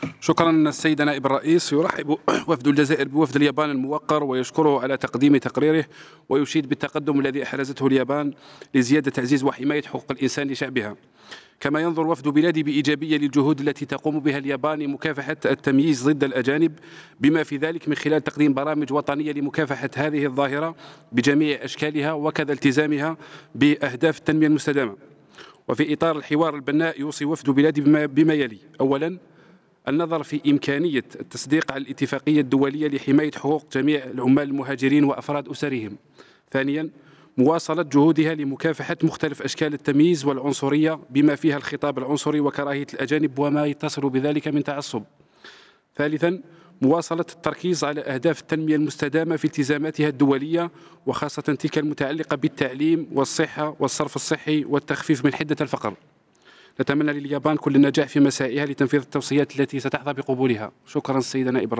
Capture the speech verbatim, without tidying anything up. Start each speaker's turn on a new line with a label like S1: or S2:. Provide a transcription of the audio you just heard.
S1: شكرا السيد نائب الرئيس. يرحب وفد الجزائر بوفد اليابان الموقر ويشكره على تقديم تقريره، ويشيد بالتقدم الذي أحرزته اليابان لزيادة تعزيز وحماية حقوق الإنسان لشعبها. كما ينظر وفد بلادي بإيجابية للجهود التي تقوم بها اليابان لمكافحة التمييز ضد الأجانب، بما في ذلك من خلال تقديم برامج وطنية لمكافحة هذه الظاهرة بجميع أشكالها، وكذا التزامها بأهداف التنمية المستدامة. وفي إطار الحوار البناء يوصي وفد بلادي بما, بما يلي: أولا، النظر في إمكانية التصديق على الاتفاقية الدولية لحماية حقوق جميع العمال المهاجرين وأفراد أسرهم. ثانيا، مواصلة جهودها لمكافحة مختلف أشكال التمييز والعنصرية بما فيها الخطاب العنصري وكراهية الأجانب وما يتصل بذلك من تعصب. ثالثا، مواصلة التركيز على أهداف التنمية المستدامة في التزاماتها الدولية، وخاصة تلك المتعلقة بالتعليم والصحة والصرف الصحي والتخفيف من حدة الفقر. نتمنى لليابان كل النجاح في مسائها لتنفيذ التوصيات التي ستحظى بقبولها. شكرا السيدة نائب الرئيس.